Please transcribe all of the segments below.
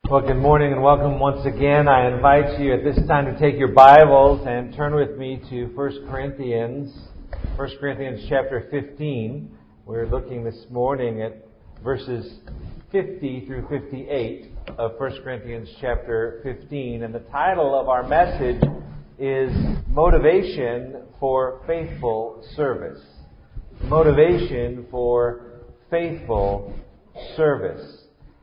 Well, good morning and welcome once again. I invite you at this time to take your Bibles and turn with me to 1 Corinthians chapter 15. We're looking this morning at verses 50 through 58 of 1 Corinthians chapter 15. And the title of our message is Motivation for Faithful Service. Motivation for Faithful Service.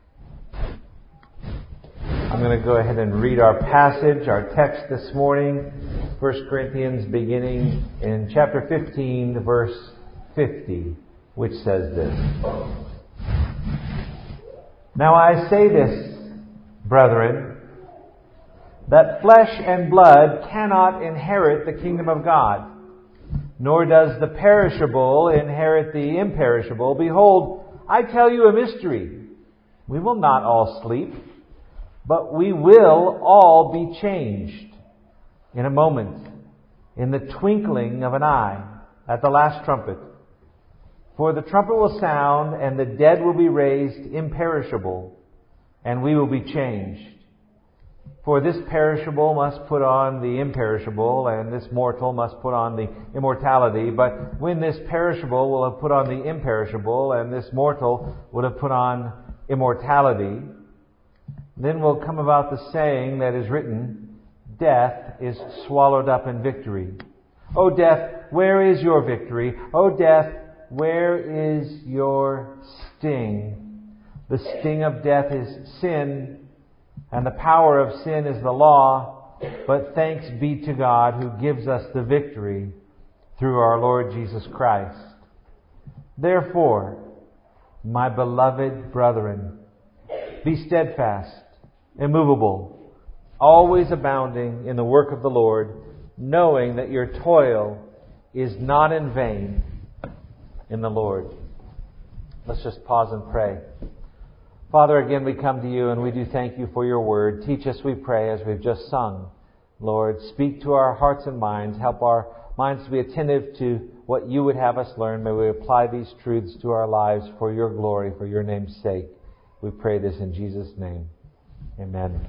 I'm going to go ahead and read our passage, our text this morning, 1 Corinthians beginning in chapter 15, verse 50, which says this. Now I say this, brethren, that flesh and blood cannot inherit the kingdom of God, nor does the perishable inherit the imperishable. Behold, I tell you a mystery. We will not all sleep, but we will all be changed in a moment, in the twinkling of an eye, at the last trumpet. For the trumpet will sound, and the dead will be raised imperishable, and we will be changed. For this perishable must put on the imperishable, and this mortal must put on the immortality. But when this perishable will have put on the imperishable, and this mortal will have put on immortality, then will come about the saying that is written, death is swallowed up in victory. O death, where is your victory? O death, where is your sting? The sting of death is sin, and the power of sin is the law. But thanks be to God who gives us the victory through our Lord Jesus Christ. Therefore, my beloved brethren, be steadfast, immovable, always abounding in the work of the Lord, knowing that your toil is not in vain in the Lord. Let's just pause and pray. Father, again we come to you and we do thank you for your word. Teach us, we pray, as we've just sung. Lord, speak to our hearts and minds. Help our minds to be attentive to what you would have us learn. May we apply these truths to our lives for your glory, for your name's sake. We pray this in Jesus' name. Amen.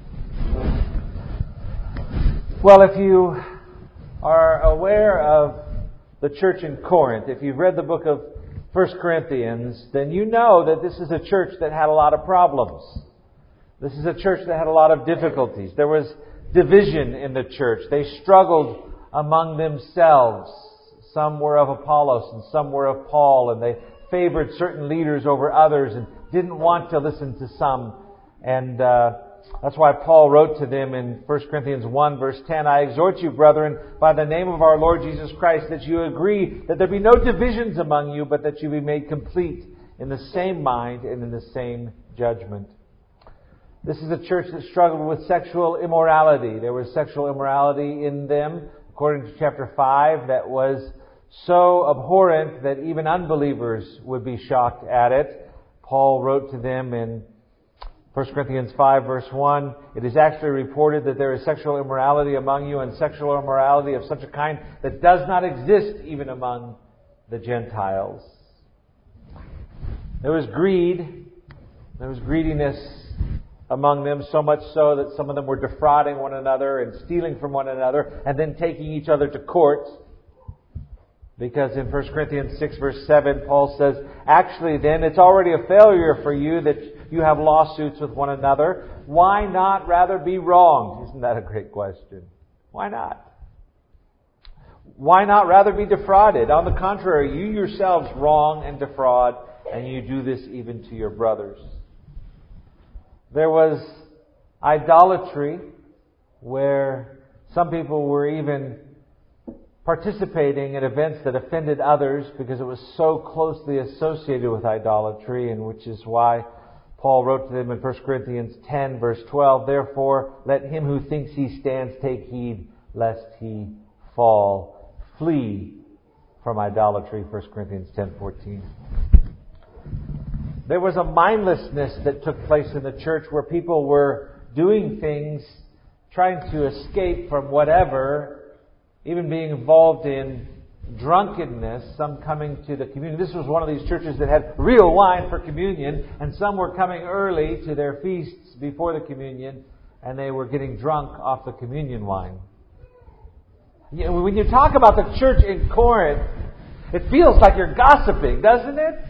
Well, if you are aware of the church in Corinth, if you've read the book of 1 Corinthians, then you know that this is a church that had a lot of problems. This is a church that had a lot of difficulties. There was division in the church. They struggled among themselves. Some were of Apollos and some were of Paul, and they favored certain leaders over others and didn't want to listen to some. And that's why Paul wrote to them in 1 Corinthians 1 verse 10, I exhort you, brethren, by the name of our Lord Jesus Christ, that you agree that there be no divisions among you, but that you be made complete in the same mind and in the same judgment. This is a church that struggled with sexual immorality. There was sexual immorality in them, according to chapter 5, that was so abhorrent that even unbelievers would be shocked at it. Paul wrote to them in 1 Corinthians 5 verse 1, it is actually reported that there is sexual immorality among you, and sexual immorality of such a kind that does not exist even among the Gentiles. There was greed. There was greediness among them, so much so that some of them were defrauding one another and stealing from one another and then taking each other to court. Because in 1 Corinthians 6 verse 7, Paul says, actually then, it's already a failure for you that you have lawsuits with one another. Why not rather be wronged? Isn't that a great question? Why not? Why not rather be defrauded? On the contrary, you yourselves wrong and defraud, and you do this even to your brothers. There was idolatry, where some people were even participating in events that offended others because it was so closely associated with idolatry, and which is why Paul wrote to them in 1 Corinthians 10 verse 12, therefore let him who thinks he stands take heed lest he fall. Flee from idolatry, 1 Corinthians 10:14. There was a mindlessness that took place in the church where people were doing things, trying to escape from whatever, even being involved in drunkenness, some coming to the communion. This was one of these churches that had real wine for communion, and some were coming early to their feasts before the communion, and they were getting drunk off the communion wine. When you talk about the church in Corinth, it feels like you're gossiping, doesn't it?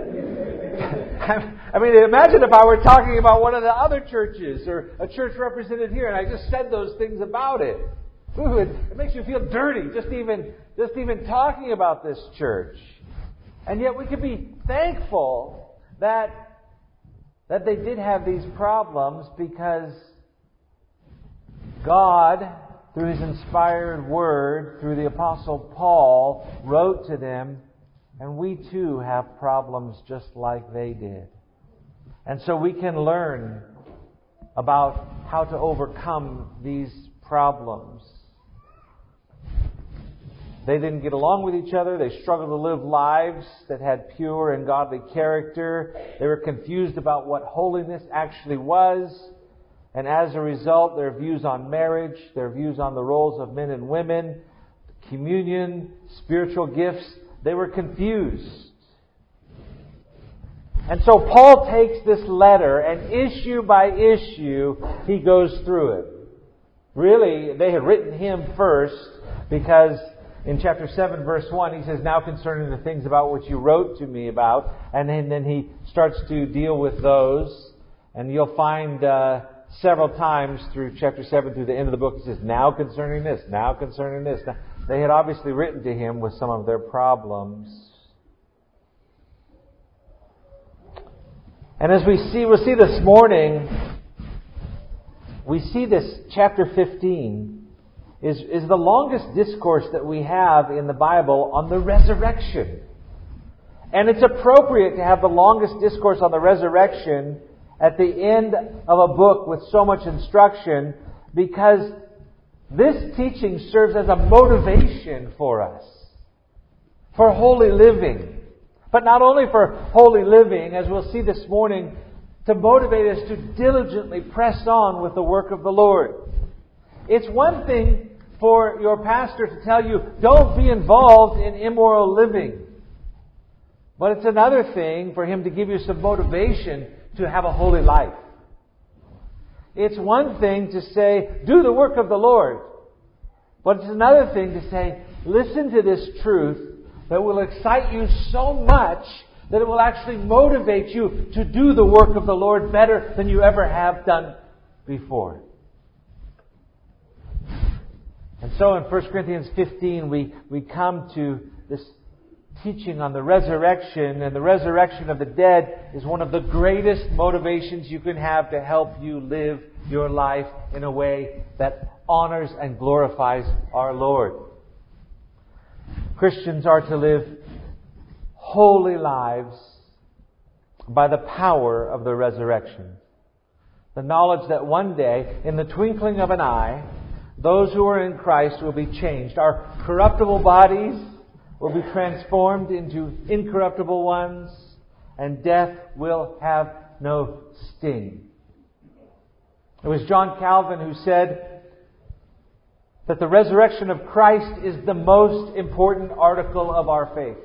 I mean, imagine if I were talking about one of the other churches or a church represented here, and I just said those things about it. Ooh, it makes you feel dirty just even talking about this church. And yet we could be thankful that they did have these problems, because God, through His inspired Word, through the Apostle Paul, wrote to them, and we too have problems just like they did. And so we can learn about how to overcome these problems. They didn't get along with each other. They struggled to live lives that had pure and godly character. They were confused about what holiness actually was. And as a result, their views on marriage, their views on the roles of men and women, communion, spiritual gifts, they were confused. And so Paul takes this letter, and issue by issue, he goes through it. Really, they had written him first, because in chapter 7, verse 1, he says, "Now concerning the things about which you wrote to me about," and then he starts to deal with those. And you'll find several times through chapter 7 through the end of the book, he says, "Now concerning this, now concerning this." Now, they had obviously written to him with some of their problems. And as we'll see this morning, we see this chapter 15 is the longest discourse that we have in the Bible on the resurrection. And it's appropriate to have the longest discourse on the resurrection at the end of a book with so much instruction, because this teaching serves as a motivation for us, for holy living. But not only for holy living, as we'll see this morning, to motivate us to diligently press on with the work of the Lord. It's one thing for your pastor to tell you, don't be involved in immoral living. But it's another thing for him to give you some motivation to have a holy life. It's one thing to say, do the work of the Lord. But it's another thing to say, listen to this truth that will excite you so much that it will actually motivate you to do the work of the Lord better than you ever have done before. And so in 1 Corinthians 15, we come to this teaching on the resurrection, and the resurrection of the dead is one of the greatest motivations you can have to help you live your life in a way that honors and glorifies our Lord. Christians are to live holy lives by the power of the resurrection. The knowledge that one day, in the twinkling of an eye, those who are in Christ will be changed. Our corruptible bodies will be transformed into incorruptible ones, and death will have no sting. It was John Calvin who said that the resurrection of Christ is the most important article of our faith.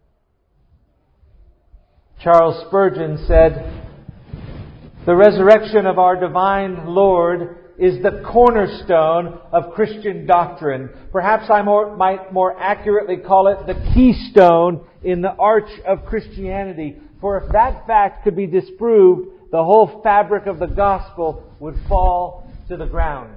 Charles Spurgeon said, "The resurrection of our divine Lord is the cornerstone of Christian doctrine. Perhaps I might more accurately call it the keystone in the arch of Christianity. For if that fact could be disproved, the whole fabric of the gospel would fall to the ground."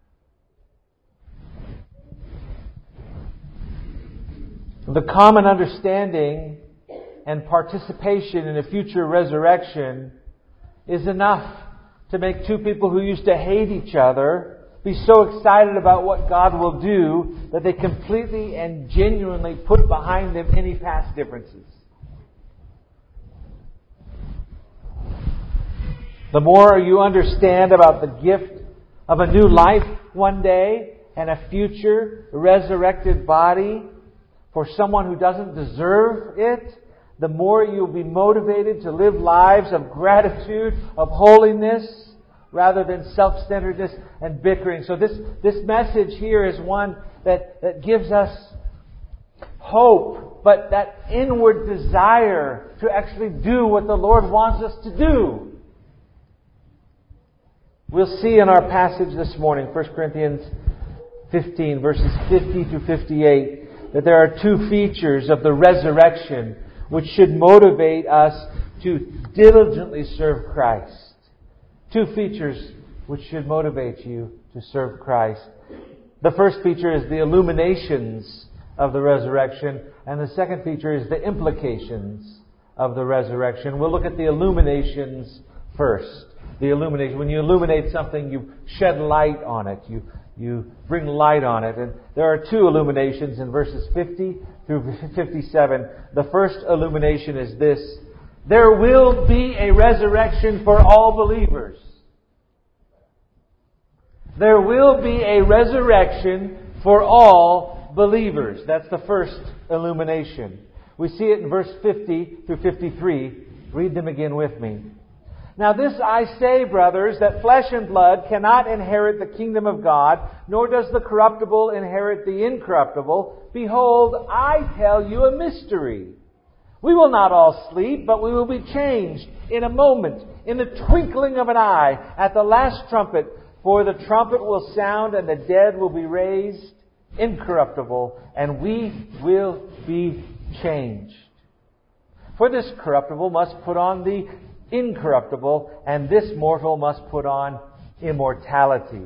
The common understanding and participation in a future resurrection is enough to make two people who used to hate each other be so excited about what God will do that they completely and genuinely put behind them any past differences. The more you understand about the gift of a new life one day and a future resurrected body for someone who doesn't deserve it, the more you'll be motivated to live lives of gratitude, of holiness, rather than self-centeredness and bickering. So this message here is one that gives us hope, but that inward desire to actually do what the Lord wants us to do. We'll see in our passage this morning, 1 Corinthians 15, verses 50 through 58, that there are two features of the resurrection which should motivate us to diligently serve Christ. Two features which should motivate you to serve Christ. The first feature is the illuminations of the resurrection, and the second feature is the implications of the resurrection. We'll look at the illuminations first. The illumination. When you illuminate something, you shed light on it. You bring light on it. And there are two illuminations in verses 50 through 57. The first illumination is this: there will be a resurrection for all believers. There will be a resurrection for all believers. That's the first illumination. We see it in verse 50 through 53. Read them again with me. Now this I say, brothers, that flesh and blood cannot inherit the kingdom of God, nor does the corruptible inherit the incorruptible. Behold, I tell you a mystery. We will not all sleep, but we will be changed in a moment, in the twinkling of an eye, at the last trumpet. For the trumpet will sound, and the dead will be raised incorruptible, and we will be changed. For this corruptible must put on the incorruptible, and this mortal must put on immortality.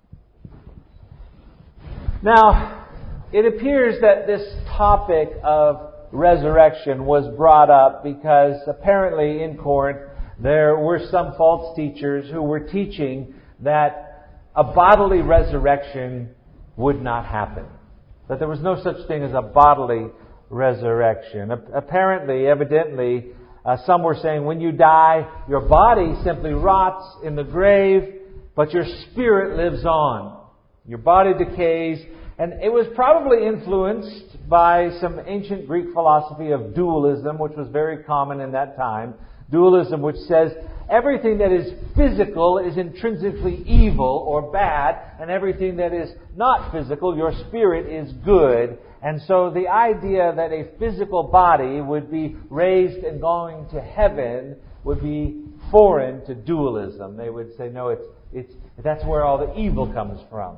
Now, it appears that this topic of resurrection was brought up because apparently in Corinth there were some false teachers who were teaching that a bodily resurrection would not happen. That there was no such thing as a bodily resurrection. Evidently, some were saying when you die, your body simply rots in the grave, but your spirit lives on. Your body decays. And it was probably influenced by some ancient Greek philosophy of dualism, which was very common in that time. Dualism, which says everything that is physical is intrinsically evil or bad, and everything that is not physical, your spirit, is good. And so the idea that a physical body would be raised and going to heaven would be foreign to dualism. They would say, no, that's where all the evil comes from.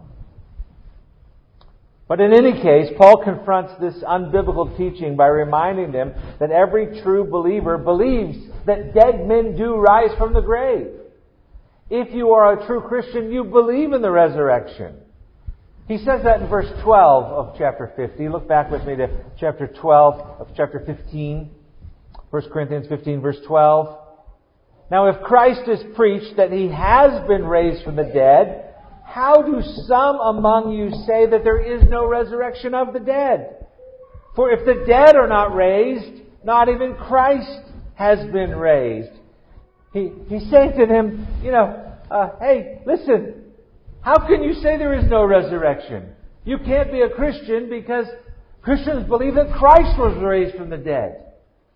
But in any case, Paul confronts this unbiblical teaching by reminding them that every true believer believes that dead men do rise from the grave. If you are a true Christian, you believe in the resurrection. He says that in verse 12 of chapter 50. Look back with me to chapter 12 of chapter 15. 1 Corinthians 15, verse 12. Now, if Christ is preached that He has been raised from the dead, how do some among you say that there is no resurrection of the dead? For if the dead are not raised, not even Christ has been raised. He's saying to them, hey, listen, how can you say there is no resurrection? You can't be a Christian because Christians believe that Christ was raised from the dead.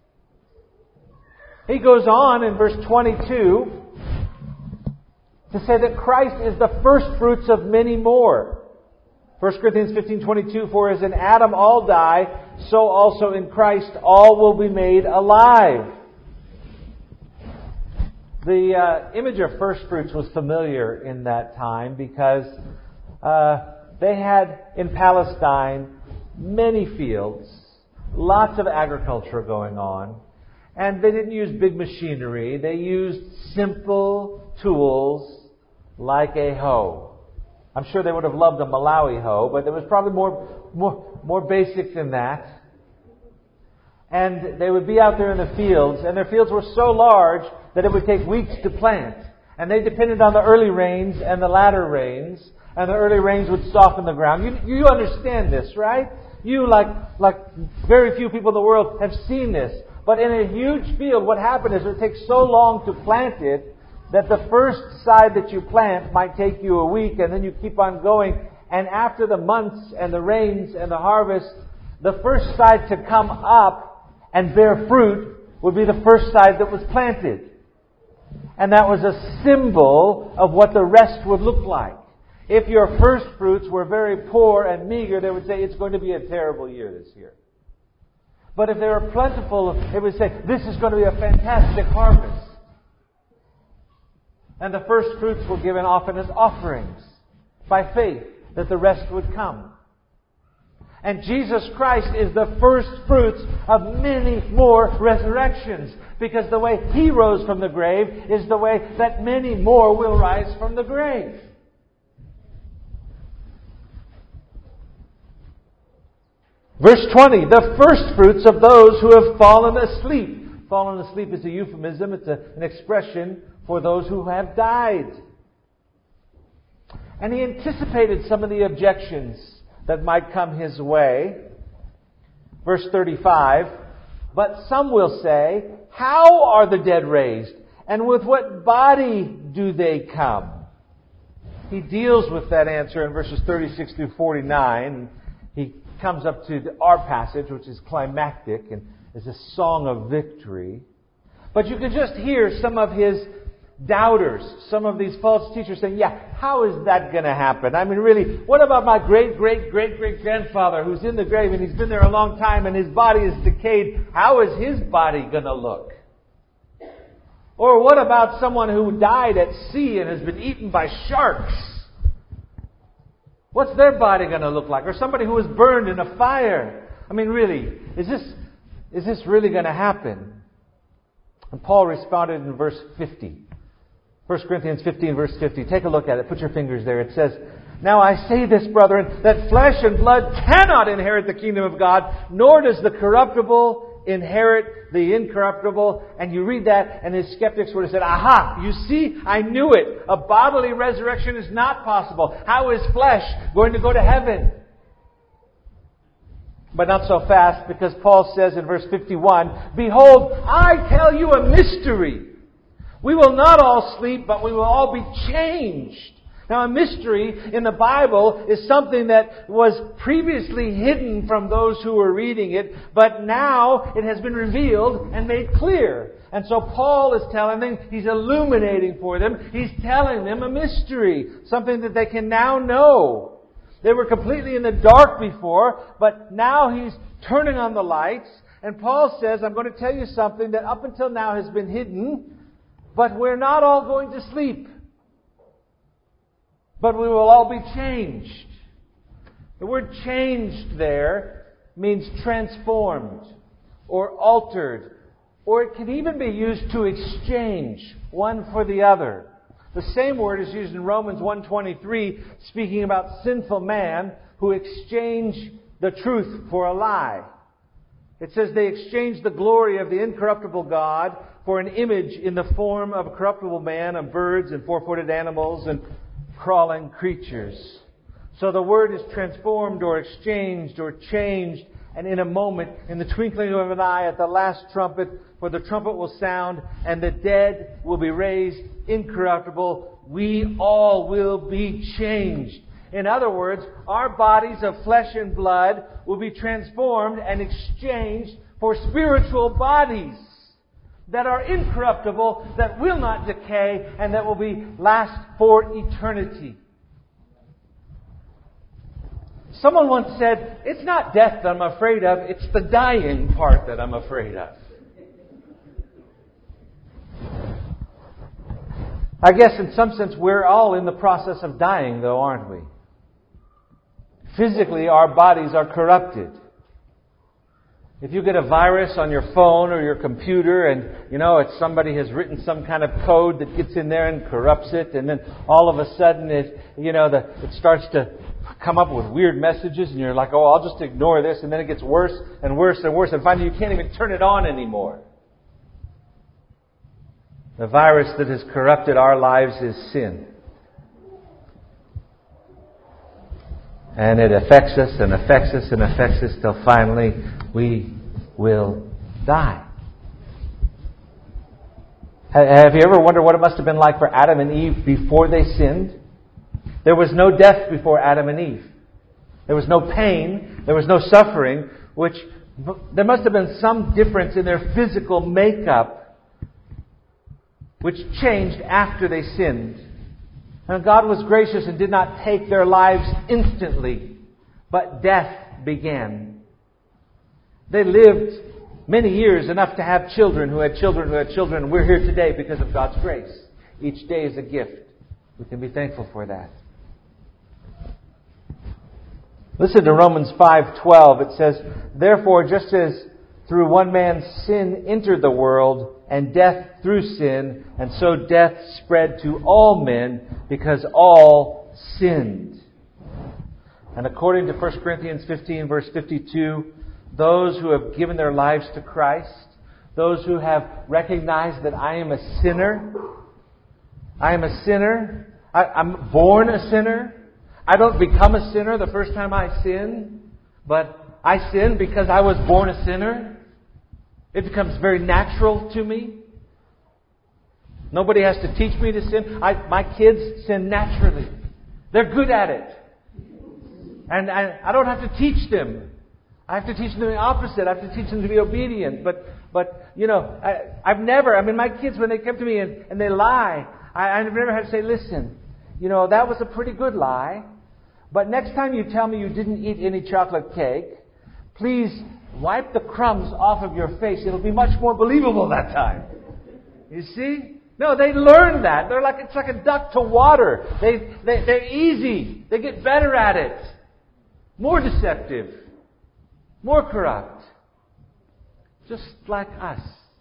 He goes on in verse 22 to say that Christ is the first fruits of many more. 1 Corinthians 15:22, for as in Adam all die, so also in Christ all will be made alive. The image of first fruits was familiar in that time because they had in Palestine many fields, lots of agriculture going on, and they didn't use big machinery. They used simple tools like a hoe. I'm sure they would have loved a Malawi hoe, but it was probably more basic than that. And they would be out there in the fields, and their fields were so large that it would take weeks to plant. And they depended on the early rains and the latter rains, and the early rains would soften the ground. You understand this, right? You, like very few people in the world, have seen this. But in a huge field, what happened is it takes so long to plant it that the first side that you plant might take you a week, and then you keep on going. And after the months and the rains and the harvest, the first side to come up and bear fruit would be the first side that was planted. And that was a symbol of what the rest would look like. If your first fruits were very poor and meager, they would say it's going to be a terrible year this year. But if they were plentiful, it would say, this is going to be a fantastic harvest. And the first fruits were given often as offerings by faith that the rest would come. And Jesus Christ is the first fruits of many more resurrections. Because the way He rose from the grave is the way that many more will rise from the grave. Verse 20, the first fruits of those who have fallen asleep. Fallen asleep is a euphemism. It's an expression for those who have died. And He anticipated some of the objections that might come His way. Verse 35, but some will say, how are the dead raised? And with what body do they come? He deals with that answer in verses 36 through 49. He comes up to our passage, which is climactic and is a song of victory. But you can just hear some of His doubters, some of these false teachers saying, yeah, how is that going to happen? I mean, really, what about my great-great-great-great-grandfather who's in the grave and he's been there a long time and his body is decayed? How is his body going to look? Or what about someone who died at sea and has been eaten by sharks? What's their body going to look like? Or somebody who was burned in a fire? I mean, really, is this really going to happen? And Paul responded in verse 50. 1 Corinthians 15, verse 50. Take a look at it. Put your fingers there. It says, now I say this, brethren, that flesh and blood cannot inherit the kingdom of God, nor does the corruptible inherit the incorruptible. And you read that, and his skeptics would have said, aha, you see, I knew it. A bodily resurrection is not possible. How is flesh going to go to heaven? But not so fast, because Paul says in verse 51, behold, I tell you a mystery. We will not all sleep, but we will all be changed. Now, a mystery in the Bible is something that was previously hidden from those who were reading it, but now it has been revealed and made clear. And so Paul is telling them, he's illuminating for them, he's telling them a mystery, something that they can now know. They were completely in the dark before, but now he's turning on the lights. And Paul says, I'm going to tell you something that up until now has been hidden, but we're not all going to sleep. But we will all be changed. The word changed there means transformed or altered. Or it can even be used to exchange one for the other. The same word is used in Romans 1:23, speaking about sinful man who exchanged the truth for a lie. It says they exchanged the glory of the incorruptible God for an image in the form of a corruptible man, of birds and four-footed animals and crawling creatures. So the word is transformed or exchanged or changed. And in a moment, in the twinkling of an eye, at the last trumpet, for the trumpet will sound, and the dead will be raised incorruptible. We all will be changed. In other words, our bodies of flesh and blood will be transformed and exchanged for spiritual bodies that are incorruptible, that will not decay, and that will last for eternity. Someone once said, it's not death that I'm afraid of, it's the dying part that I'm afraid of. I guess in some sense we're all in the process of dying, though, aren't we? Physically, our bodies are corrupted. If you get a virus on your phone or your computer and, it's somebody has written some kind of code that gets in there and corrupts it, and then all of a sudden it starts to come up with weird messages and you're like, oh, I'll just ignore this, and then it gets worse and worse and worse, and finally you can't even turn it on anymore. The virus that has corrupted our lives is sin. And it affects us and affects us and affects us till finally we will die. Have you ever wondered what it must have been like for Adam and Eve before they sinned? There was no death before Adam and Eve. There was no pain. There was no suffering. There must have been some difference in their physical makeup which changed after they sinned. And God was gracious and did not take their lives instantly, but death began. They lived many years, enough to have children who had children who had children. We're here today because of God's grace. Each day is a gift. We can be thankful for that. Listen to Romans 5:12. It says, "Therefore, just as through one man's sin entered the world, and death through sin, and so death spread to all men because all sinned." And according to 1 Corinthians 15, verse 52, those who have given their lives to Christ, those who have recognized that I am a sinner, I'm born a sinner. I don't become a sinner the first time I sin, but I sin because I was born a sinner. It becomes very natural to me. Nobody has to teach me to sin. My kids sin naturally. They're good at it. And I don't have to teach them. I have to teach them the opposite. I have to teach them to be obedient. But my kids, when they come to me and they lie, I've never had to say, listen, that was a pretty good lie. But next time you tell me you didn't eat any chocolate cake, please wipe the crumbs off of your face. It'll be much more believable that time. You see? No, they learn that. It's like a duck to water. They're easy. They get better at it. More deceptive. More corrupt. Just like us.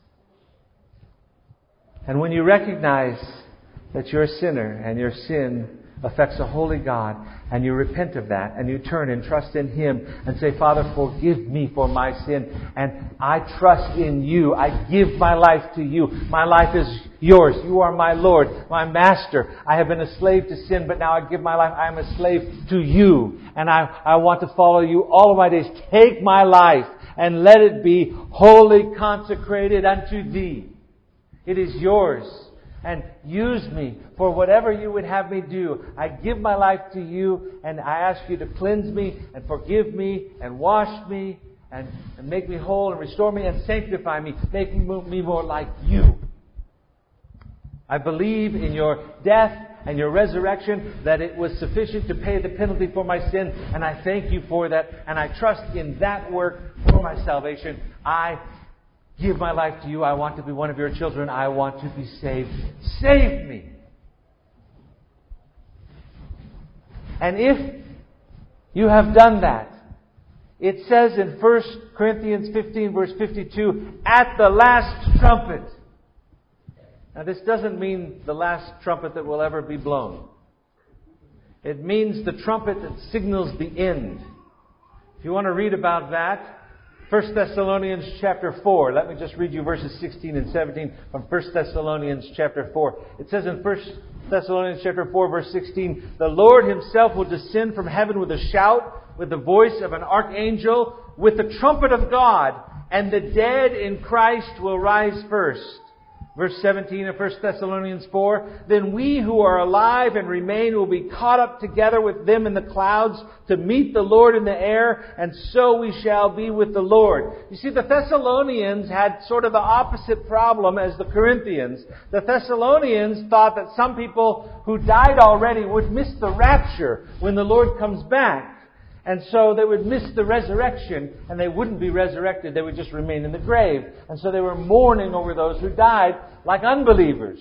And when you recognize that you're a sinner and your sin affects a holy God, and you repent of that, and you turn and trust in Him and say, Father, forgive me for my sin, and I trust in You. I give my life to You. My life is Yours. You are my Lord, my Master. I have been a slave to sin, but now I give my life. I am a slave to You, and I want to follow You all of my days. Take my life and let it be wholly consecrated unto Thee. It is Yours. And use me for whatever You would have me do. I give my life to You, and I ask You to cleanse me and forgive me and wash me and make me whole and restore me and sanctify me, making me more like You. I believe in Your death and Your resurrection, that it was sufficient to pay the penalty for my sin, and I thank You for that, and I trust in that work for my salvation. I give my life to You. I want to be one of Your children. I want to be saved. Save me. And if you have done that, it says in 1 Corinthians 15 verse 52, at the last trumpet. Now this doesn't mean the last trumpet that will ever be blown. It means the trumpet that signals the end. If you want to read about that, 1 Thessalonians chapter 4. Let me just read you verses 16 and 17 from 1 Thessalonians chapter 4. It says in 1 Thessalonians chapter 4 verse 16, the Lord Himself will descend from heaven with a shout, with the voice of an archangel, with the trumpet of God, and the dead in Christ will rise first. Verse 17 of 1 Thessalonians 4, then we who are alive and remain will be caught up together with them in the clouds to meet the Lord in the air, and so we shall be with the Lord. You see, the Thessalonians had sort of the opposite problem as the Corinthians. The Thessalonians thought that some people who died already would miss the rapture when the Lord comes back. And so they would miss the resurrection, and they wouldn't be resurrected. They would just remain in the grave. And so they were mourning over those who died like unbelievers.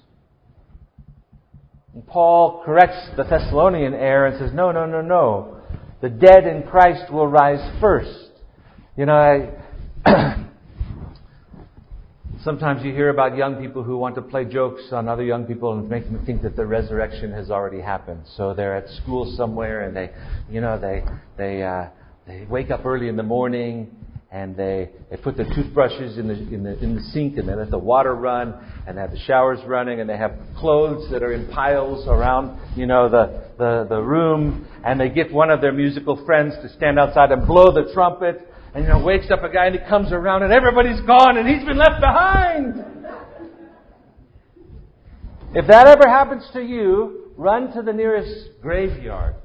And Paul corrects the Thessalonian error and says, no. The dead in Christ will rise first. Sometimes you hear about young people who want to play jokes on other young people and make them think that the resurrection has already happened. So they're at school somewhere and they wake up early in the morning and they put the toothbrushes in the sink and they let the water run and they have the showers running and they have clothes that are in piles around the room, and they get one of their musical friends to stand outside and blow the trumpet. And wakes up a guy and he comes around and everybody's gone and he's been left behind. If that ever happens to you, run to the nearest graveyard.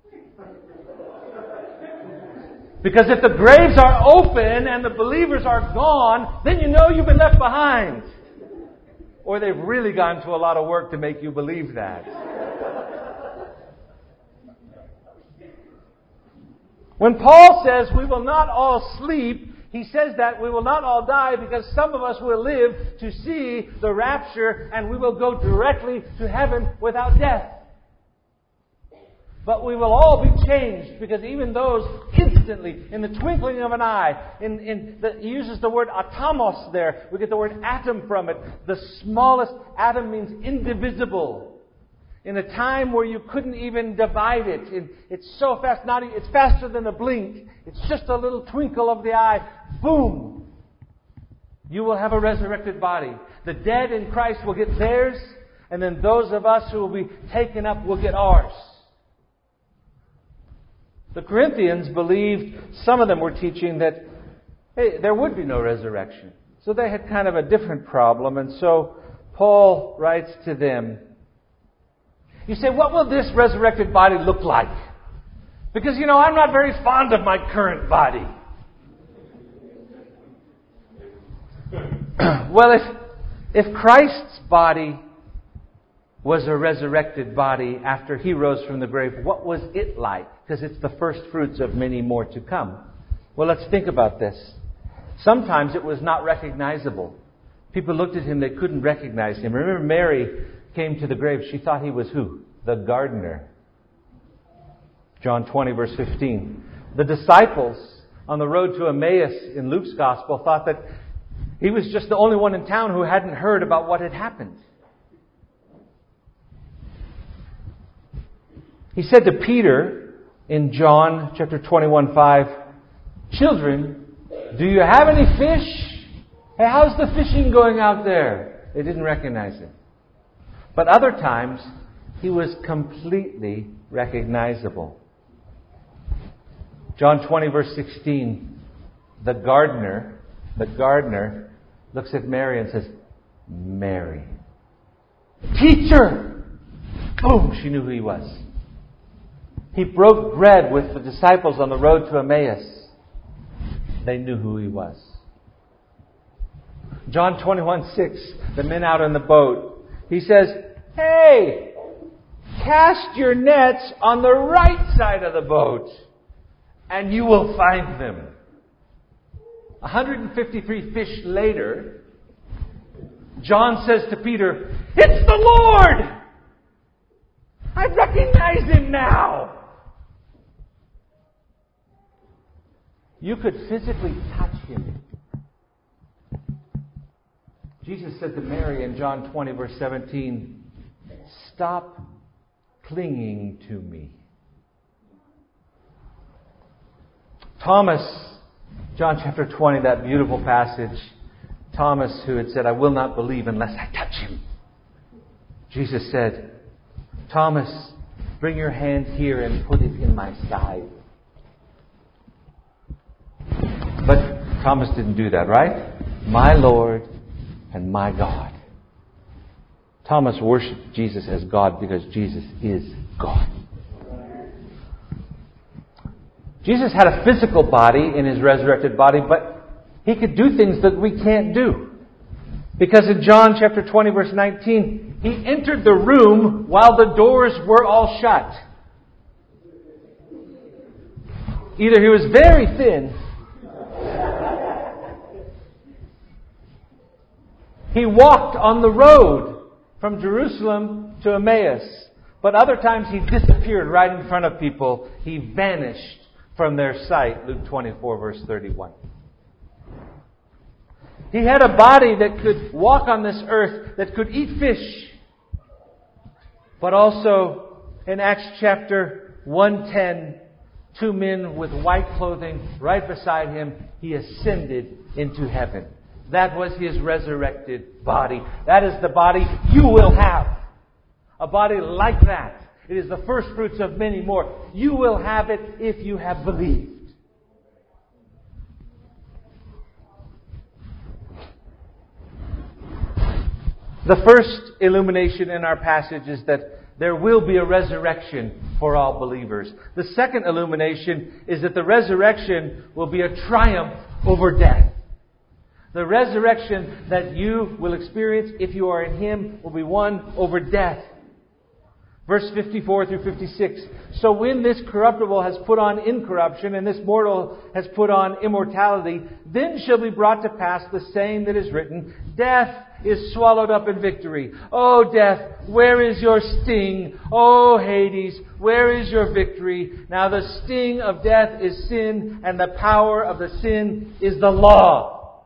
Because if the graves are open and the believers are gone, then you know you've been left behind. Or they've really gone to a lot of work to make you believe that. When Paul says we will not all sleep, He says that we will not all die because some of us will live to see the rapture and we will go directly to heaven without death. But we will all be changed because even those instantly, in the twinkling of an eye, he uses the word atomos there. We get the word atom from it. The smallest atom means indivisible. In a time where you couldn't even divide it. It's so fast, it's faster than a blink. It's just a little twinkle of the eye. Boom! You will have a resurrected body. The dead in Christ will get theirs, and then those of us who will be taken up will get ours. The Corinthians believed, some of them were teaching that, hey, there would be no resurrection. So they had kind of a different problem, and so Paul writes to them. You say, what will this resurrected body look like? Because, I'm not very fond of my current body. Well, if Christ's body was a resurrected body after He rose from the grave, what was it like? Because it's the first fruits of many more to come. Well, let's think about this. Sometimes it was not recognizable. People looked at Him, they couldn't recognize Him. Remember, Mary came to the grave. She thought He was who? The gardener. John 20, verse 15. The disciples on the road to Emmaus in Luke's Gospel thought that He was just the only one in town who hadn't heard about what had happened. He said to Peter in John chapter 21, 5, "Children, do you have any fish? Hey, how's the fishing going out there?" They didn't recognize Him. But other times, He was completely recognizable. John 20, verse 16, the gardener looks at Mary and says, "Mary." "Teacher!" Boom, she knew who He was. He broke bread with the disciples on the road to Emmaus. They knew who He was. John 21, 6, the men out on the boat. He says, "Hey, cast your nets on the right side of the boat, and you will find them." 153 fish later, John says to Peter, "It's the Lord! I recognize Him now." You could physically touch Him. Jesus said to Mary in John 20, verse 17, "Stop clinging to me." Thomas, John chapter 20, that beautiful passage. Thomas, who had said, "I will not believe unless I touch Him." Jesus said, "Thomas, bring your hand here and put it in my side." But Thomas didn't do that, right? "My Lord and my God." Thomas worshipped Jesus as God because Jesus is God. Jesus had a physical body in His resurrected body, but He could do things that we can't do. Because in John chapter 20, verse 19, He entered the room while the doors were all shut. Either He was very thin, He walked on the road from Jerusalem to Emmaus. But other times He disappeared right in front of people. He vanished from their sight. Luke 24, verse 31. He had a body that could walk on this earth, that could eat fish. But also in Acts chapter 1:10, two men with white clothing right beside Him, He ascended into heaven. That was His resurrected body. That is the body you will have. A body like that. It is the first fruits of many more. You will have it if you have believed. The first illumination in our passage is that there will be a resurrection for all believers. The second illumination is that the resurrection will be a triumph over death. The resurrection that you will experience if you are in Him will be one over death. Verse 54 through 56. So when this corruptible has put on incorruption, and this mortal has put on immortality, then shall be brought to pass the saying that is written, Death is swallowed up in victory. O death, where is your sting? O Hades, where is your victory? Now the sting of death is sin, and the power of the sin is the law.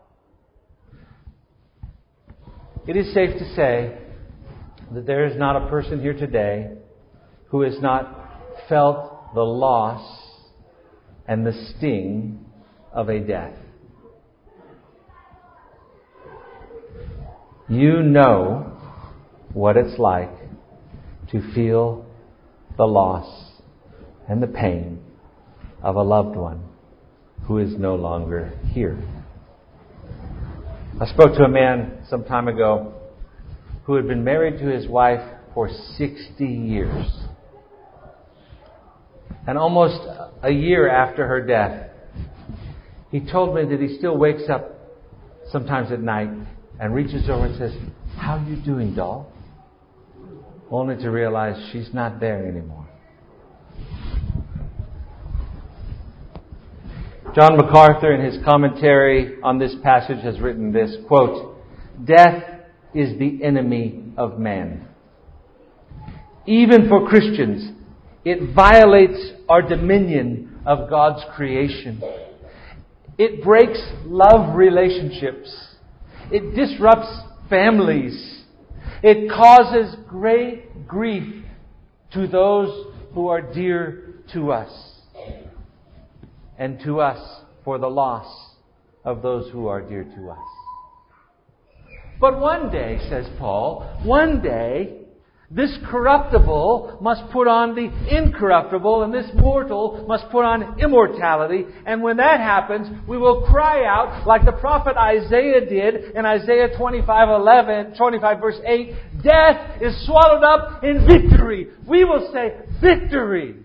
It is safe to say that there is not a person here today who has not felt the loss and the sting of a death. You know what it's like to feel the loss and the pain of a loved one who is no longer here. I spoke to a man some time ago who had been married to his wife for 60 years. And almost a year after her death, he told me that he still wakes up sometimes at night and reaches over and says, "How are you doing, doll?" Only to realize she's not there anymore. John MacArthur, in his commentary on this passage, has written this, quote, "Death is the enemy of man. Even for Christians, it violates our dominion of God's creation. It breaks love relationships. It disrupts families. It causes great grief to those who are dear to us, and to us for the loss of those who are dear to us. But one day," says Paul, "one day, this corruptible must put on the incorruptible, and this mortal must put on immortality. And when that happens, we will cry out like the prophet Isaiah did in Isaiah 25 verse 8, Death is swallowed up in victory. We will say, victory.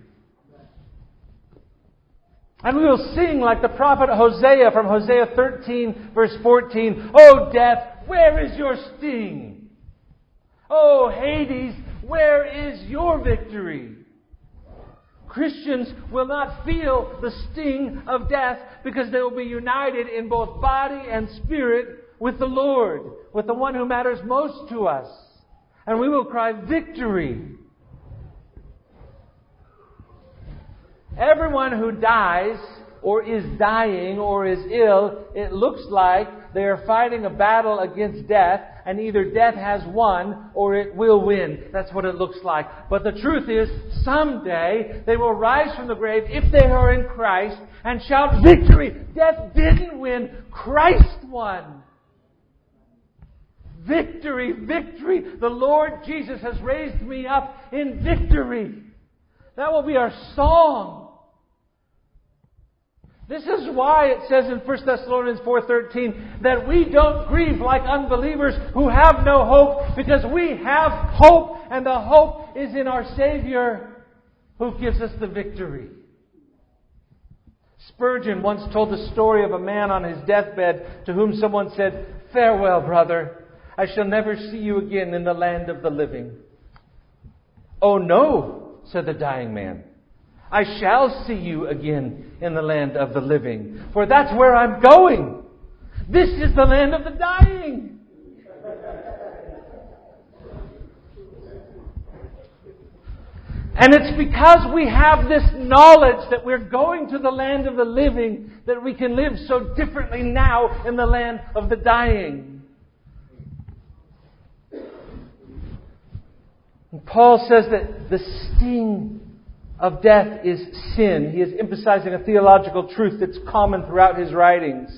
And we will sing like the prophet Hosea from Hosea 13 verse 14, O death, where is your sting? O Hades, where is your victory? Christians will not feel the sting of death because they will be united in both body and spirit with the Lord, with the one who matters most to us. And we will cry victory. Everyone who dies or is dying or is ill, it looks like they are fighting a battle against death, and either death has won or it will win. That's what it looks like. But the truth is, someday they will rise from the grave if they are in Christ and shout victory. Death didn't win. Christ won. Victory, victory. The Lord Jesus has raised me up in victory. That will be our song. This is why it says in 1 Thessalonians 4:13 that we don't grieve like unbelievers who have no hope, because we have hope, and the hope is in our Savior who gives us the victory. Spurgeon once told the story of a man on his deathbed to whom someone said, Farewell, brother, I shall never see you again in the land of the living. Oh no, said the dying man. I shall see you again in the land of the living, for that's where I'm going. This is the land of the dying. And it's because we have this knowledge that we're going to the land of the living that we can live so differently now in the land of the dying. And Paul says that the sting of death is sin. He is emphasizing a theological truth that's common throughout his writings.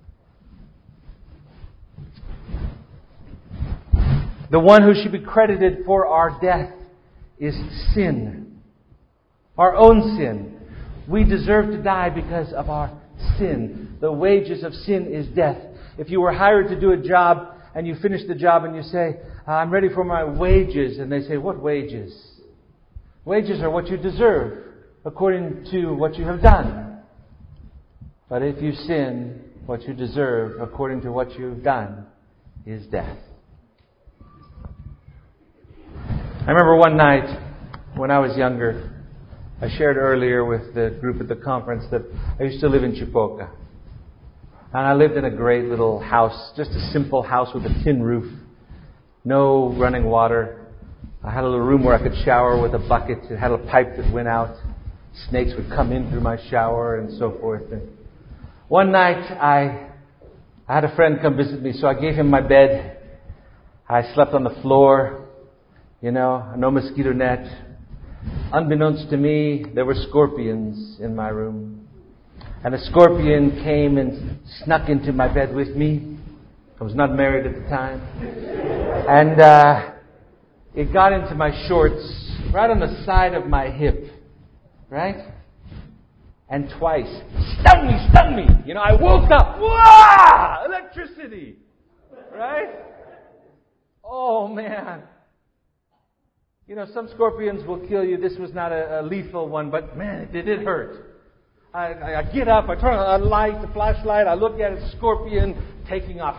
The one who should be credited for our death is sin. Our own sin. We deserve to die because of our sin. The wages of sin is death. If you were hired to do a job and you finish the job and you say, I'm ready for my wages, and they say, what wages? Wages are what you deserve according to what you have done. But if you sin, what you deserve according to what you've done is death. I remember one night When I was younger, I shared earlier with the group at the conference that I used to live in Chipoca. And I lived in a great little house, just a simple house with a tin roof, no running water. I had a little room where I could shower with a bucket. It had a pipe that went out. Snakes would come in through my shower and so forth. And one night I had a friend come visit me, so I gave him my bed. I slept on the floor, no mosquito net. Unbeknownst to me, there were scorpions in my room. And a scorpion came and snuck into my bed with me. I was not married at the time. And it got into my shorts, right on the side of my hip. Right? And twice. Stung me! I woke up. Wow! Electricity! Right? Oh, man. Some scorpions will kill you. This was not a lethal one, but man, it did hurt. I get up, I turn on a light, the flashlight, I look at it, scorpion taking off.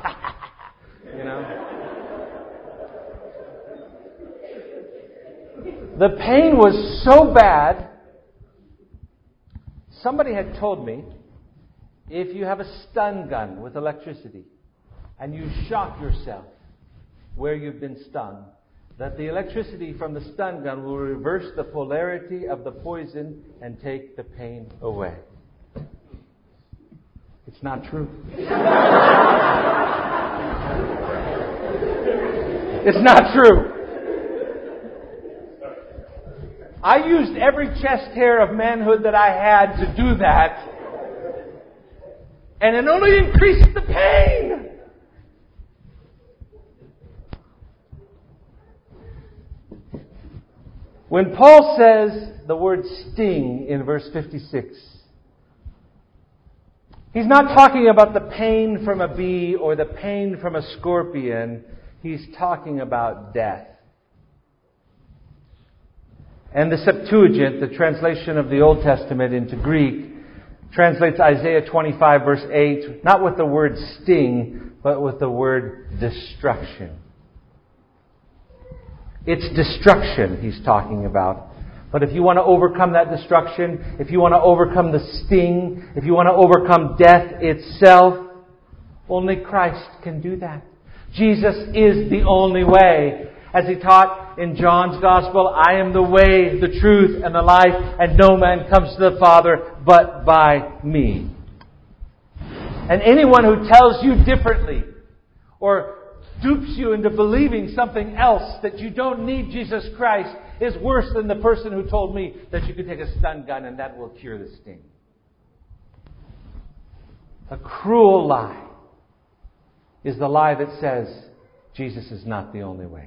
The pain was so bad, somebody had told me, if you have a stun gun with electricity and you shock yourself where you've been stung, that the electricity from the stun gun will reverse the polarity of the poison and take the pain away. It's not true. It's not true. I used every chest hair of manhood that I had to do that, and it only increased the pain. When Paul says the word sting in verse 56, he's not talking about the pain from a bee or the pain from a scorpion. He's talking about death. And the Septuagint, the translation of the Old Testament into Greek, translates Isaiah 25 verse 8, not with the word sting, but with the word destruction. It's destruction he's talking about. But if you want to overcome that destruction, if you want to overcome the sting, if you want to overcome death itself, only Christ can do that. Jesus is the only way. As he taught in John's Gospel, I am the way, the truth, and the life, and no man comes to the Father but by me. And anyone who tells you differently, or dupes you into believing something else, that you don't need Jesus Christ, is worse than the person who told me that you could take a stun gun and that will cure the sting. A cruel lie is the lie that says Jesus is not the only way.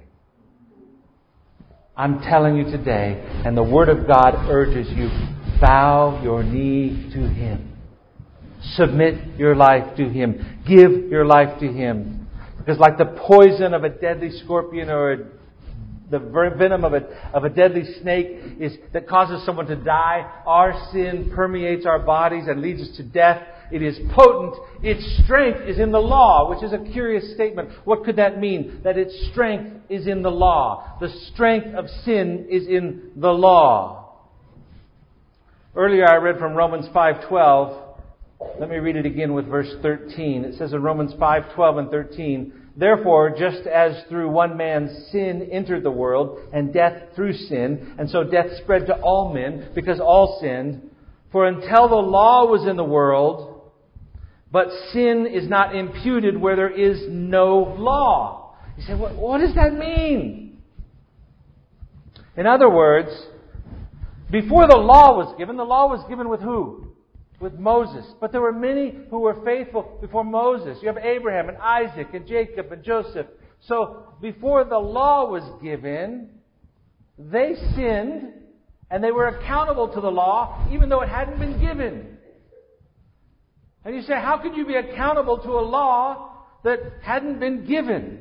I'm telling you today, and the Word of God urges you, bow your knee to Him. Submit your life to Him. Give your life to Him. Because like the poison of a deadly scorpion or the venom of a deadly snake that causes someone to die, our sin permeates our bodies and leads us to death. It is potent. Its strength is in the law, which is a curious statement. What could that mean? That its strength is in the law. The strength of sin is in the law. Earlier I read from Romans 5:12. Let me read it again with verse 13. It says in Romans 5:12 and 13, therefore, just as through one man sin entered the world, and death through sin, and so death spread to all men, because all sinned. For until the law was in the world, but sin is not imputed where there is no law. You say, what does that mean? In other words, before the law was given with who? With Moses. But there were many who were faithful before Moses. You have Abraham and Isaac and Jacob and Joseph. So before the law was given, they sinned and they were accountable to the law even though it hadn't been given. And you say, how could you be accountable to a law that hadn't been given?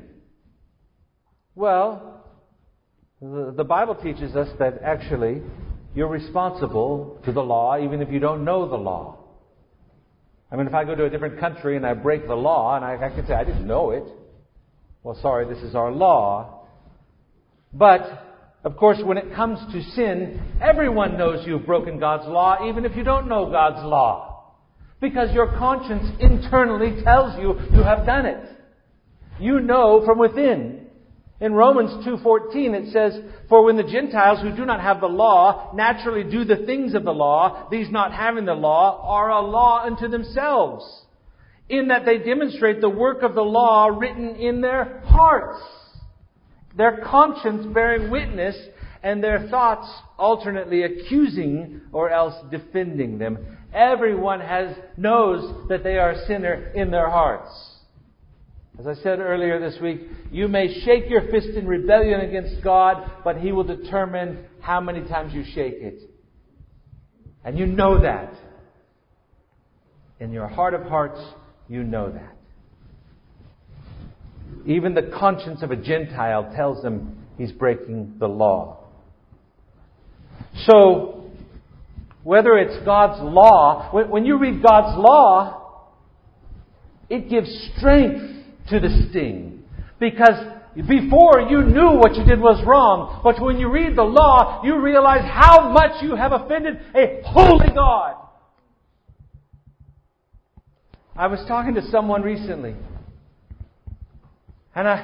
Well, the Bible teaches us that actually you're responsible to the law even if you don't know the law. I mean, if I go to a different country and I break the law, and I can say, I didn't know it. Well, sorry, this is our law. But Of course, when it comes to sin, everyone knows you've broken God's law, even if you don't know God's law. Because your conscience internally tells you you have done it. You know from within. In Romans 2:14 it says, "For when the Gentiles who do not have the law naturally do the things of the law, these not having the law are a law unto themselves, in that they demonstrate the work of the law written in their hearts." Their conscience bearing witness, and their thoughts alternately accusing or else defending them. Everyone knows that they are a sinner in their hearts. As I said earlier this week, you may shake your fist in rebellion against God, but He will determine how many times you shake it. And you know that. In your heart of hearts, you know that. Even the conscience of a Gentile tells him he's breaking the law. So, whether it's God's law, when you read God's law, it gives strength to the sting. Because before you knew what you did was wrong, but when you read the law, you realize how much you have offended a holy God. I was talking to someone recently, and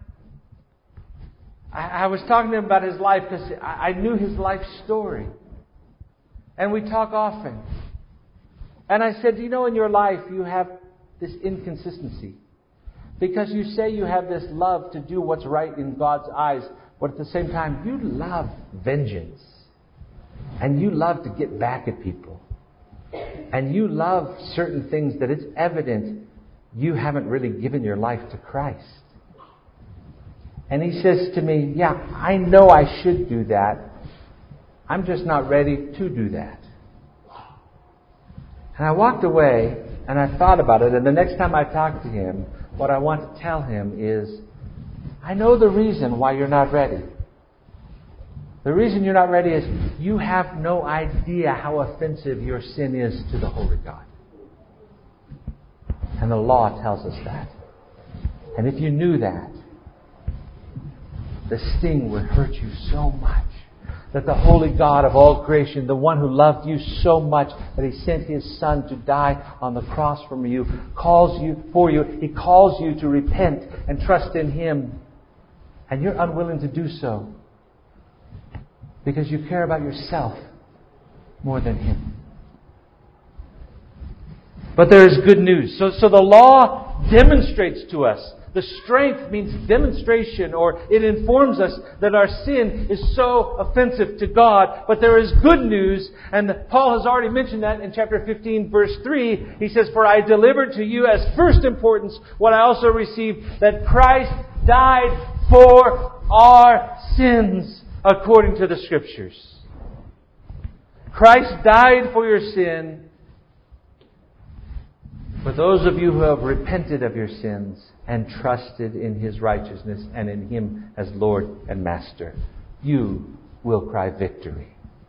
I was talking to him about his life because I knew his life story. And we talk often. And I said, in your life you have this inconsistency. Because you say you have this love to do what's right in God's eyes, but at the same time you love vengeance. And you love to get back at people. And you love certain things that it's evident you haven't really given your life to Christ. And he says to me, yeah, I know I should do that. I'm just not ready to do that. And I walked away and I thought about it. And the next time I talk to him, what I want to tell him is, I know the reason why you're not ready. The reason you're not ready is you have no idea how offensive your sin is to the Holy God. And the law tells us that. And if you knew that, the sting would hurt you so much that the holy God of all creation, the one who loved you so much that He sent His Son to die on the cross for you, calls you for you. He calls you to repent and trust in Him. And you're unwilling to do so because you care about yourself more than Him. But there is good news. So the law demonstrates to us. The strength means demonstration, or it informs us that our sin is so offensive to God. But there is good news, and Paul has already mentioned that in chapter 15, verse 3. He says, "For I delivered to you as first importance what I also received, that Christ died for our sins according to the Scriptures." Christ died for your sin. For those of you who have repented of your sins and trusted in His righteousness and in Him as Lord and Master, you will cry victory.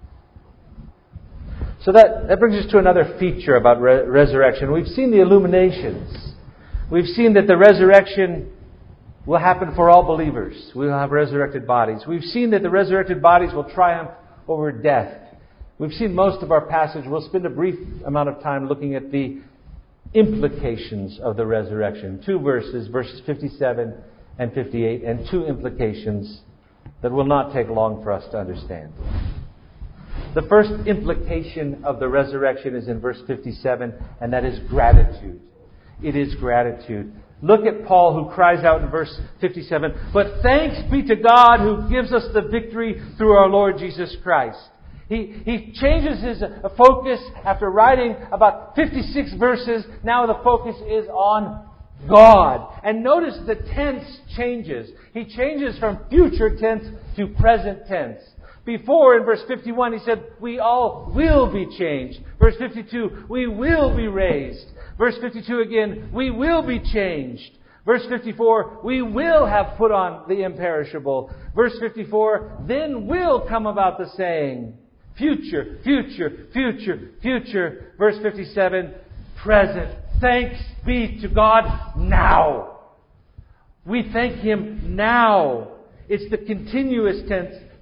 So that brings us to another feature about resurrection. We've seen the illuminations. We've seen that the resurrection will happen for all believers. We will have resurrected bodies. We've seen that the resurrected bodies will triumph over death. We've seen most of our passage. We'll spend a brief amount of time looking at the implications of the resurrection. 2 verses, verses 57 and 58, and 2 implications that will not take long for us to understand. The first implication of the resurrection is in verse 57, and that is gratitude. It is gratitude. Look at Paul, who cries out in verse 57, "But thanks be to God who gives us the victory through our Lord Jesus Christ." He changes his focus after writing about 56 verses. Now the focus is on God. And notice the tense changes. He changes from future tense to present tense. Before, in verse 51, he said, we all will be changed. Verse 52, we will be raised. Verse 52 again, we will be changed. Verse 54, we will have put on the imperishable. Verse 54, then will come about the saying. Future, future, future, future. Verse 57, present. Thanks be to God now. We thank Him now. It's the continuous tense,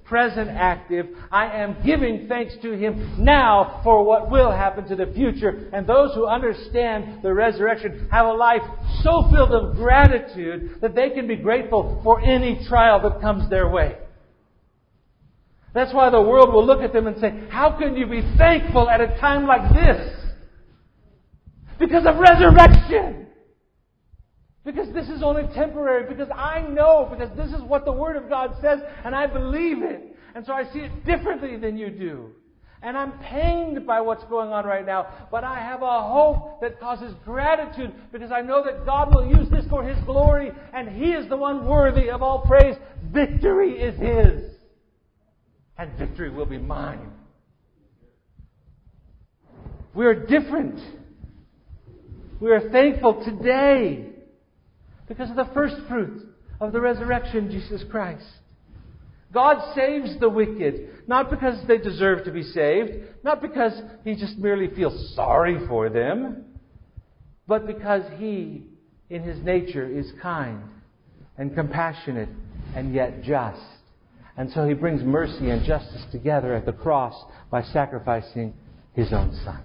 present active. I am giving thanks to Him now for what will happen to the future. And those who understand the resurrection have a life so filled of gratitude that they can be grateful for any trial that comes their way. That's why the world will look at them and say, how can you be thankful at a time like this? Because of resurrection. Because this is only temporary. Because I know. Because this is what the Word of God says. And I believe it. And so I see it differently than you do. And I'm pained by what's going on right now. But I have a hope that causes gratitude. Because I know that God will use this for His glory. And He is the one worthy of all praise. Victory is His. And victory will be mine. We are different. We are thankful today because of the first fruit of the resurrection, Jesus Christ. God saves the wicked, not because they deserve to be saved, not because He just merely feels sorry for them, but because He, in His nature, is kind and compassionate and yet just. And so He brings mercy and justice together at the cross by sacrificing His own Son.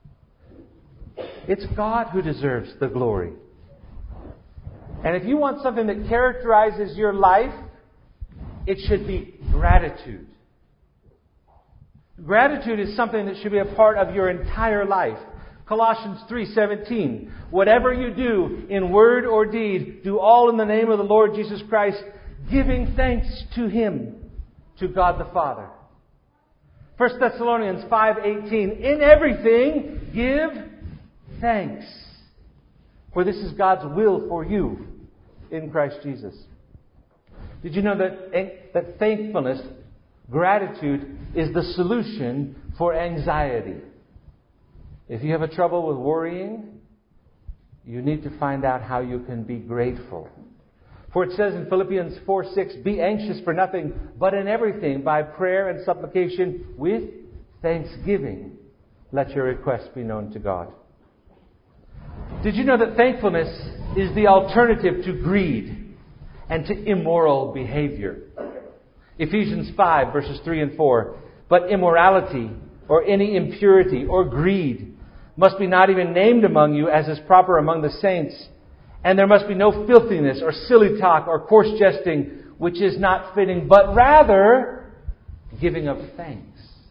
It's God who deserves the glory. And if you want something that characterizes your life, it should be gratitude. Gratitude is something that should be a part of your entire life. Colossians 3:17. Whatever you do in word or deed, do all in the name of the Lord Jesus Christ, giving thanks to Him, to God the Father. 1 Thessalonians 5:18. In everything, give thanks. For this is God's will for you in Christ Jesus. Did you know that thankfulness, gratitude, is the solution for anxiety? If you have a trouble with worrying, you need to find out how you can be grateful. For it says in Philippians 4:6, be anxious for nothing, but in everything, by prayer and supplication, with thanksgiving, let your requests be known to God. Did you know that thankfulness is the alternative to greed and to immoral behavior? Ephesians 5, verses 3 and 4. But immorality, or any impurity, or greed, must be not even named among you as is proper among the saints. And there must be no filthiness, or silly talk, or coarse jesting, which is not fitting, but rather giving of thanks.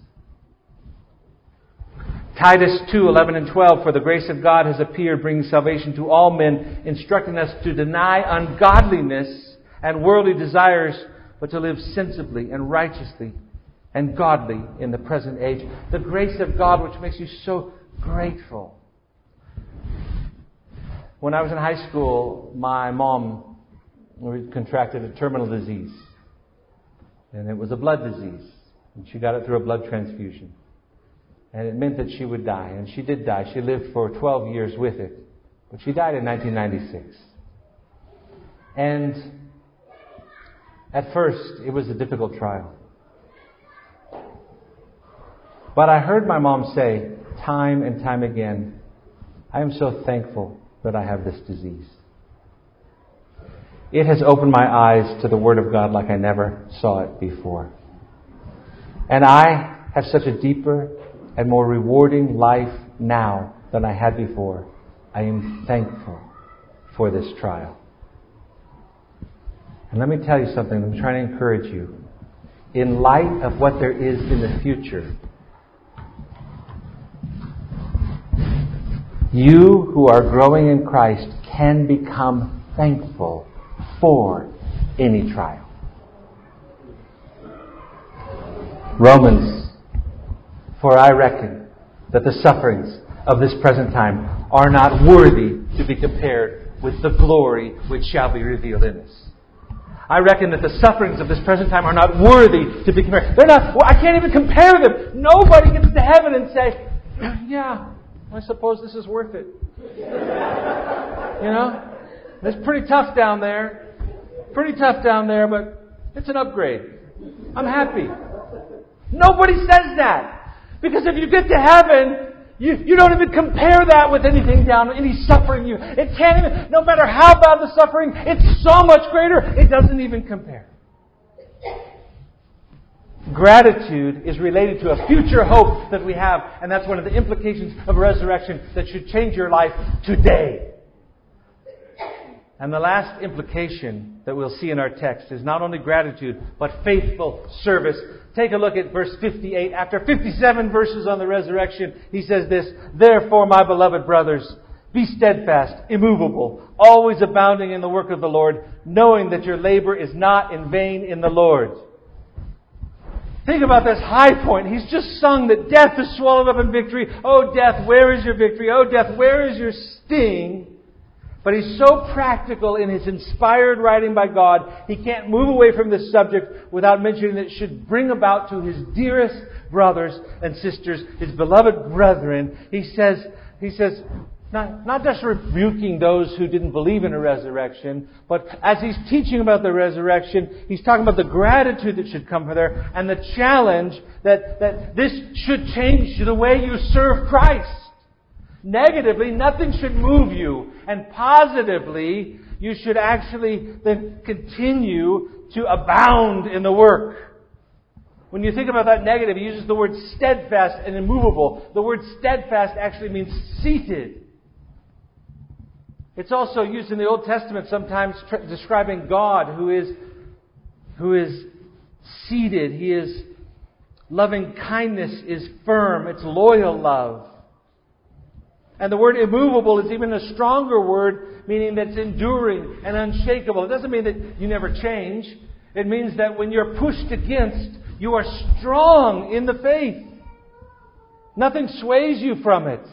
Titus 2:11 and 12, for the grace of God has appeared, bringing salvation to all men, instructing us to deny ungodliness and worldly desires, but to live sensibly and righteously and godly in the present age. The grace of God which makes you so grateful. When I was in high school, my mom contracted a terminal disease. And it was a blood disease. And she got it through a blood transfusion. And it meant that she would die. And she did die. She lived for 12 years with it. But she died in 1996. And at first, it was a difficult trial. But I heard my mom say, time and time again, I am so thankful that I have this disease. It has opened my eyes to the Word of God like I never saw it before. And I have such a deeper and more rewarding life now than I had before. I am thankful for this trial. And let me tell you something. I'm trying to encourage you. In light of what there is in the future, you who are growing in Christ can become thankful for any trial. Romans, for I reckon that the sufferings of this present time are not worthy to be compared with the glory which shall be revealed in us. I reckon that the sufferings of this present time are not worthy to be compared. They're not. Well, I can't even compare them. Nobody gets to heaven and say, yeah, I suppose this is worth it. You know? It's pretty tough down there. Pretty tough down there, but it's an upgrade. I'm happy. Nobody says that. Because if you get to heaven, you don't even compare that with anything down, any suffering it can't even, no matter how bad the suffering, it's so much greater, it doesn't even compare. gratitude is related to a future hope that we have, and that's one of the implications of resurrection that should change your life today. And the last implication that we'll see in our text is not only gratitude, but faithful service. Take a look at verse 58. After 57 verses on the resurrection, he says this, "Therefore, my beloved brothers, be steadfast, immovable, always abounding in the work of the Lord, knowing that your labor is not in vain in the Lord." Think about this high point. He's just sung that death is swallowed up in victory. Oh, death, where is your victory? Oh, death, where is your sting? But he's so practical in his inspired writing by God, he can't move away from this subject without mentioning that it should bring about to his dearest brothers and sisters, his beloved brethren. He says, not just rebuking those who didn't believe in a resurrection, but as he's teaching about the resurrection, he's talking about the gratitude that should come from there and the challenge that this should change the way you serve Christ. Negatively, nothing should move you. And positively, you should actually then continue to abound in the work. When you think about that negative, he uses the word steadfast and immovable. The word steadfast actually means seated. It's also used in the Old Testament sometimes describing God who is seated. He is loving kindness is firm. It's loyal love. And the word immovable is even a stronger word, meaning that it's enduring and unshakable. It doesn't mean that you never change. It means that when you're pushed against, you are strong in the faith. Nothing sways you from it.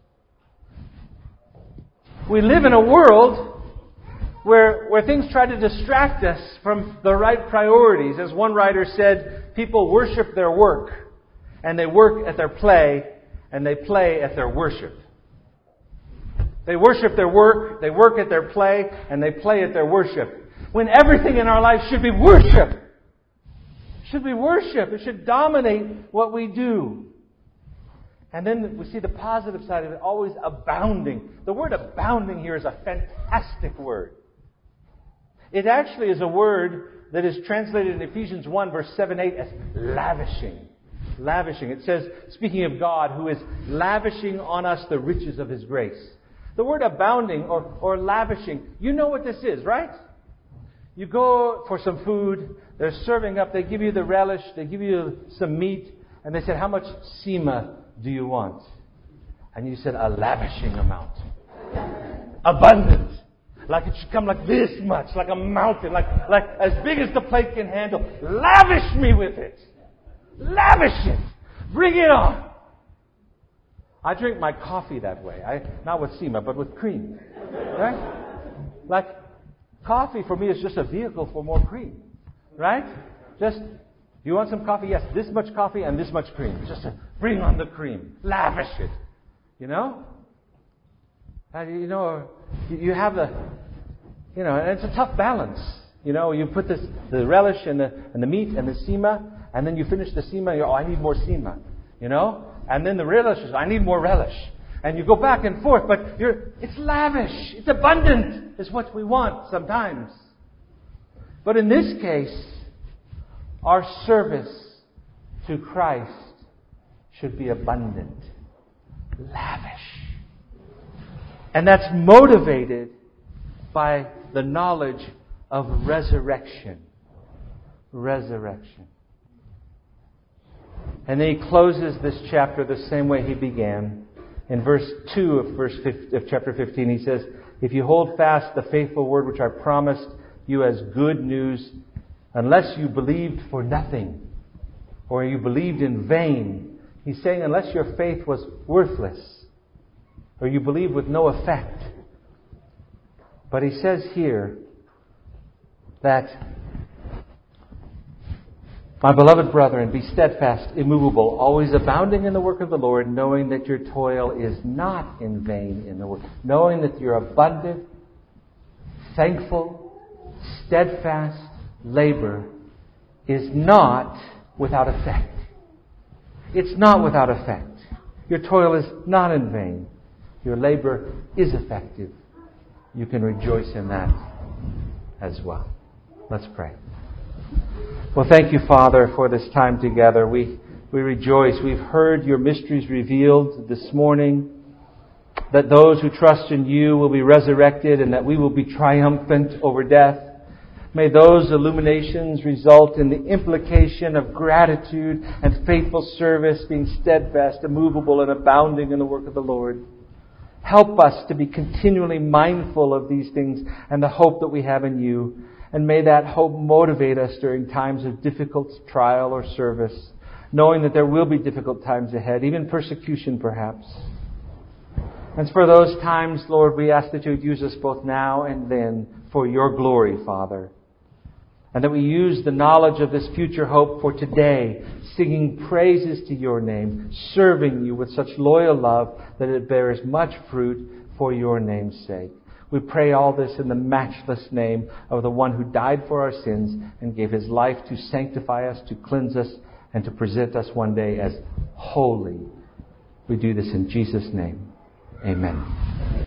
We live in a world where things try to distract us from the right priorities. As one writer said, people worship their work, and they work at their play, and they play at their worship. They worship their work, they work at their play, and they play at their worship. When everything in our life should be worship. It should be worship. It should dominate what we do. And then we see the positive side of it, always abounding. The word abounding here is a fantastic word. It actually is a word that is translated in Ephesians 1 verse 7-8 as lavishing. Lavishing. It says, speaking of God, who is lavishing on us the riches of His grace. The word abounding or lavishing, you know what this is, right? You go for some food, they're serving up, they give you the relish, they give you some meat, and they said, how much sema do you want? And you said, a lavishing amount. Abundant. Like it should come like this much, like a mountain, like as big as the plate can handle. Lavish me with it. Lavish it. Bring it on. I drink my coffee that way. Not with sema, but with cream. Right? Like, coffee for me is just a vehicle for more cream. Right? Just, you want some coffee? Yes, this much coffee and this much cream. Just to bring on the cream. Lavish it. You know? You have the, and it's a tough balance. You put the relish and the meat and the sema, and then you finish the sema, and I need more sema. And then the relish is, I need more relish. And you go back and forth, but it's lavish. It's abundant, is what we want sometimes. But in this case, our service to Christ should be abundant. Lavish. And that's motivated by the knowledge of resurrection. Resurrection. And then he closes this chapter the same way he began. In verse 2 of chapter 15, he says, if you hold fast the faithful word which I promised you as good news, unless you believed for nothing, or you believed in vain. He's saying unless your faith was worthless, or you believed with no effect. But he says here that, my beloved brethren, be steadfast, immovable, always abounding in the work of the Lord, knowing that your toil is not in vain in the work. Knowing that your abundant, thankful, steadfast labor is not without effect. It's not without effect. Your toil is not in vain. Your labor is effective. You can rejoice in that as well. Let's pray. Well, thank you, Father, for this time together. We rejoice. We've heard your mysteries revealed this morning, that those who trust in you will be resurrected and that we will be triumphant over death. May those illuminations result in the implication of gratitude and faithful service, being steadfast, immovable, and abounding in the work of the Lord. Help us to be continually mindful of these things and the hope that we have in you. And may that hope motivate us during times of difficult trial or service, knowing that there will be difficult times ahead, even persecution perhaps. And for those times, Lord, we ask that you would use us both now and then for your glory, Father. And that we use the knowledge of this future hope for today, singing praises to your name, serving you with such loyal love that it bears much fruit for your name's sake. We pray all this in the matchless name of the one who died for our sins and gave his life to sanctify us, to cleanse us, and to present us one day as holy. We do this in Jesus' name. Amen.